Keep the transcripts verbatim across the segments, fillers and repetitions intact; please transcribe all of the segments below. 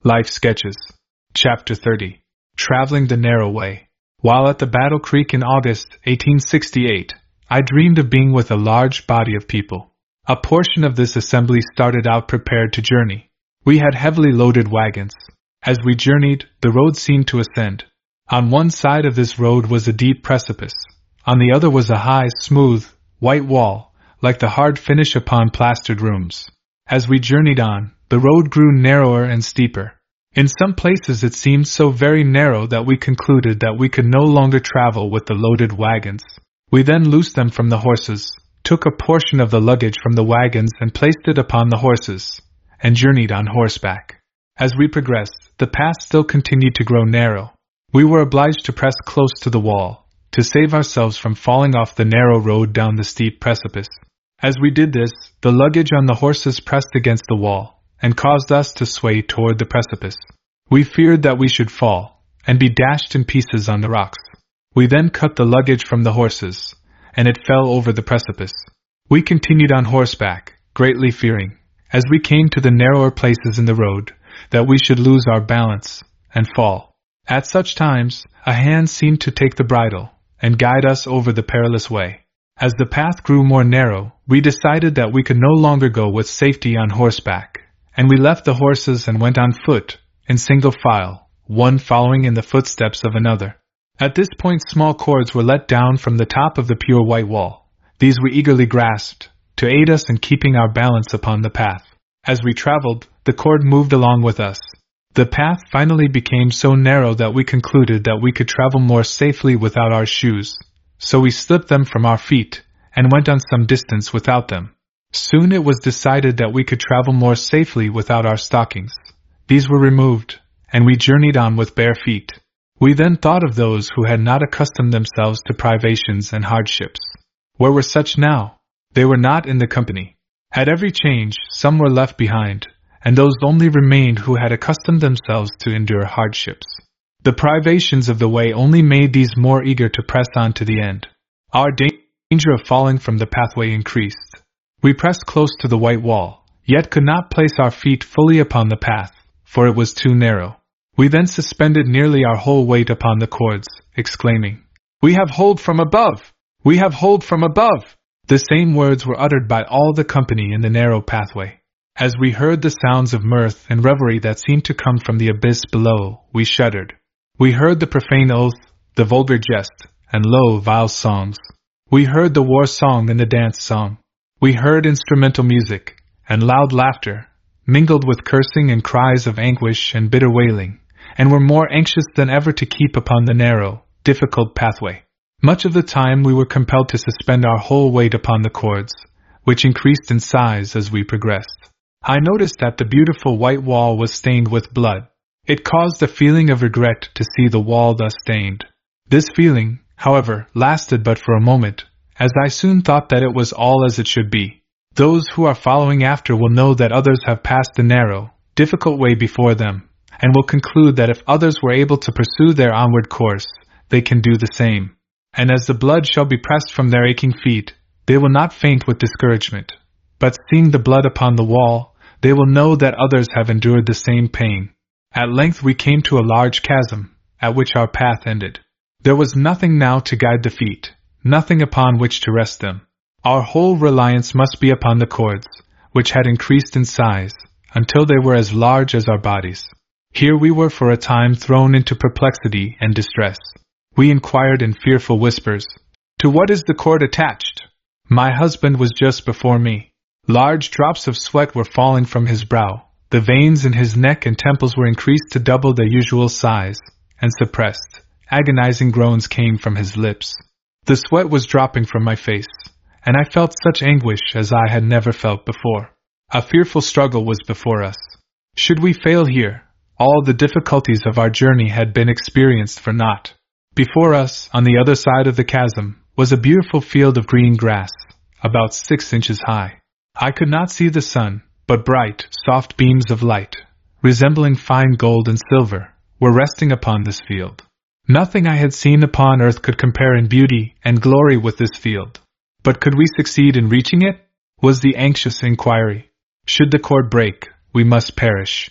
Life Sketches. Chapter thirty. Traveling the Narrow Way. While at the Battle Creek in August eighteen sixty-eight, I dreamed of being with a large body of people. A portion of this assembly started out prepared to journey. We had heavily loaded wagons. As we journeyed, the road seemed to ascend. On one side of this road was a deep precipice. On the other was a high, smooth, white wall, like the hard finish upon plastered rooms. As we journeyed on, the road grew narrower and steeper. In some places it seemed so very narrow that we concluded that we could no longer travel with the loaded wagons. We then loosed them from the horses, took a portion of the luggage from the wagons and placed it upon the horses, and journeyed on horseback. As we progressed, the path still continued to grow narrow. We were obliged to press close to the wall, to save ourselves from falling off the narrow road down the steep precipice. As we did this, the luggage on the horses pressed against the wall, and caused us to sway toward the precipice. We feared that we should fall, and be dashed in pieces on the rocks. We then cut the luggage from the horses, and it fell over the precipice. We continued on horseback, greatly fearing, as we came to the narrower places in the road, that we should lose our balance, and fall. At such times, a hand seemed to take the bridle, and guide us over the perilous way. As the path grew more narrow, we decided that we could no longer go with safety on horseback, and we left the horses and went on foot, in single file, one following in the footsteps of another. At this point small cords were let down from the top of the pure white wall. These we eagerly grasped, to aid us in keeping our balance upon the path. As we traveled, the cord moved along with us. The path finally became so narrow that we concluded that we could travel more safely without our shoes, so we slipped them from our feet, and went on some distance without them. Soon it was decided that we could travel more safely without our stockings. These were removed, and we journeyed on with bare feet. We then thought of those who had not accustomed themselves to privations and hardships. Where were such now? They were not in the company. At every change, some were left behind, and those only remained who had accustomed themselves to endure hardships. The privations of the way only made these more eager to press on to the end. Our danger of falling from the pathway increased. We pressed close to the white wall, yet could not place our feet fully upon the path, for it was too narrow. We then suspended nearly our whole weight upon the cords, exclaiming, "We have hold from above! We have hold from above!" The same words were uttered by all the company in the narrow pathway. As we heard the sounds of mirth and revelry that seemed to come from the abyss below, we shuddered. We heard the profane oath, the vulgar jest, and low, vile songs. We heard the war song and the dance song. We heard instrumental music, and loud laughter, mingled with cursing and cries of anguish and bitter wailing, and were more anxious than ever to keep upon the narrow, difficult pathway. Much of the time we were compelled to suspend our whole weight upon the cords, which increased in size as we progressed. I noticed that the beautiful white wall was stained with blood. It caused a feeling of regret to see the wall thus stained. This feeling, however, lasted but for a moment, as I soon thought that it was all as it should be. Those who are following after will know that others have passed the narrow, difficult way before them, and will conclude that if others were able to pursue their onward course, they can do the same. And as the blood shall be pressed from their aching feet, they will not faint with discouragement, but seeing the blood upon the wall, they will know that others have endured the same pain. At length we came to a large chasm, at which our path ended. There was nothing now to guide the feet, nothing upon which to rest them. Our whole reliance must be upon the cords, which had increased in size, until they were as large as our bodies. Here we were for a time thrown into perplexity and distress. We inquired in fearful whispers, "To what is the cord attached?" My husband was just before me. Large drops of sweat were falling from his brow. The veins in his neck and temples were increased to double their usual size, and suppressed, agonizing groans came from his lips. The sweat was dropping from my face, and I felt such anguish as I had never felt before. A fearful struggle was before us. Should we fail here, all the difficulties of our journey had been experienced for naught. Before us, on the other side of the chasm, was a beautiful field of green grass, about six inches high. I could not see the sun, but bright, soft beams of light, resembling fine gold and silver, were resting upon this field. Nothing I had seen upon earth could compare in beauty and glory with this field. But could we succeed in reaching it? Was the anxious inquiry. Should the cord break, we must perish.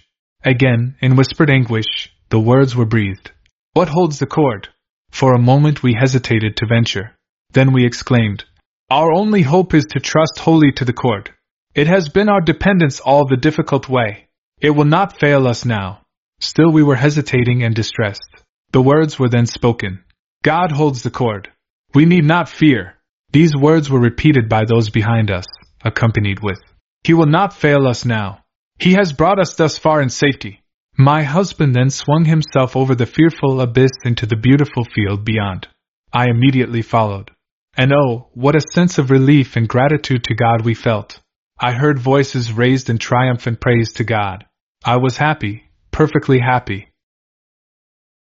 Again, in whispered anguish, the words were breathed. What holds the cord? For a moment we hesitated to venture. Then we exclaimed, Our only hope is to trust wholly to the cord. It has been our dependence all the difficult way. It will not fail us now. Still we were hesitating and distressed. The words were then spoken. God holds the cord. We need not fear. These words were repeated by those behind us, accompanied with, He will not fail us now. He has brought us thus far in safety. My husband then swung himself over the fearful abyss into the beautiful field beyond. I immediately followed. And oh, what a sense of relief and gratitude to God we felt. I heard voices raised in triumphant praise to God. I was happy, perfectly happy.